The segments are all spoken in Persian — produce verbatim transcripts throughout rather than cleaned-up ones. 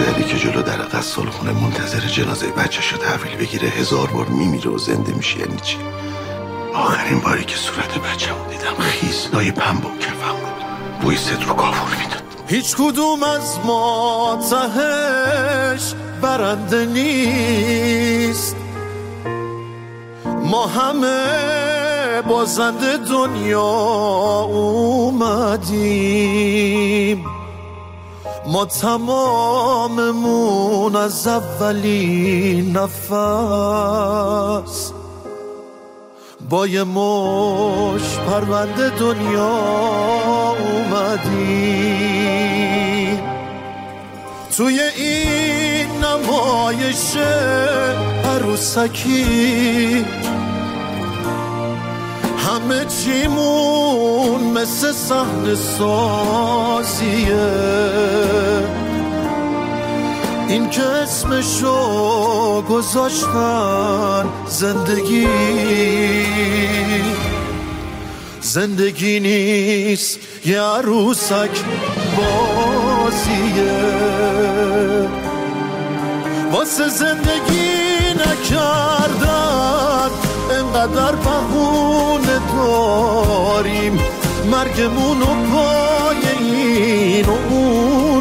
پدری که جلو در غسالخونه منتظر جنازه بچه‌شو تحویل بگیره هزار بار میمیره و زنده میشه یعنی چی؟ آخرین باری که صورت بچه‌مو دیدم خیس لای پنبه و کفم بود، بوی صدر و کافور میداد. هیچ کدوم از ما تهش برنده نیست، ما همه بازنده دنیا اومدیم، ما تماممون از اولین نفس با یه مش پرونده دنیا اومدیم. توی این نمایش عروسکی همه چیمون مثل صحنه سازیه، این که اسمشو گذاشتن زندگی، زندگی نیست یه عروسک بازیه. واسه زندگی نکردن انقدر بهونه داریم، مرگمونو پای این و اون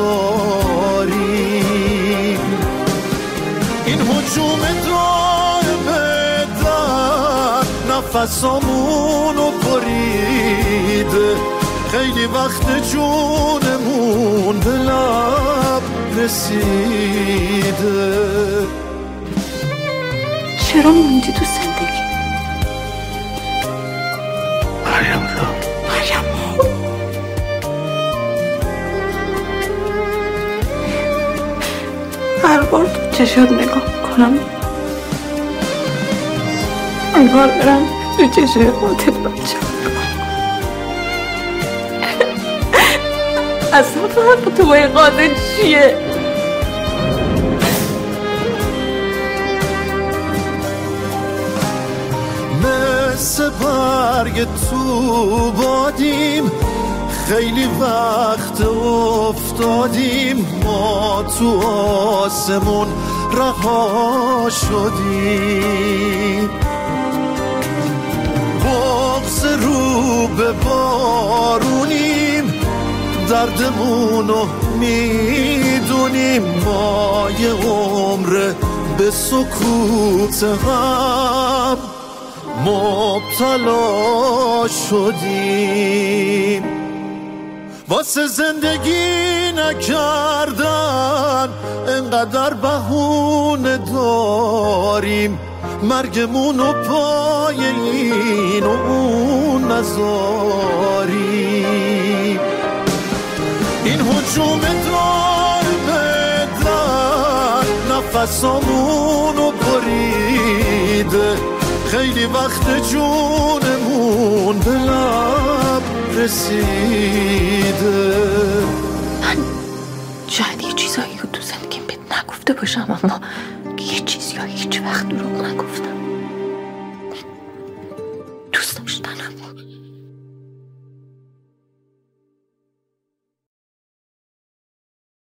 نذاریم. این هجوم دائمه در نفسامونو بریده، خیلی وقت جونمون به لب رسیده. چرا موندی تو زندگی؟ مریم جان، مریم هر بار تو چشات نگاه کنم انگار برم تو چشای قاتل بچه اصلا فرق تو با این قاتل چیه؟ مثل برگ تو بادیم، خیلی وقت افتادیم، ما تو آسمون رها شدیم. بغض رو به بارونیم، دردمونو میدونیم، ما یه عمر به سکوت هم مبتلا شدیم. واسه زندگی نکردن انقدر بهونه داریم، مرگمونو پای این و اون نذاریم. این هجوم دائمه در نفسامونو بریده، خیلی وقت جونمون به لب رسیده. من شاید یه چیزایی که تو زندگیم بهت نگفته باشم، اما یه چیزی ها هیچ وقت دروغ نگفتم.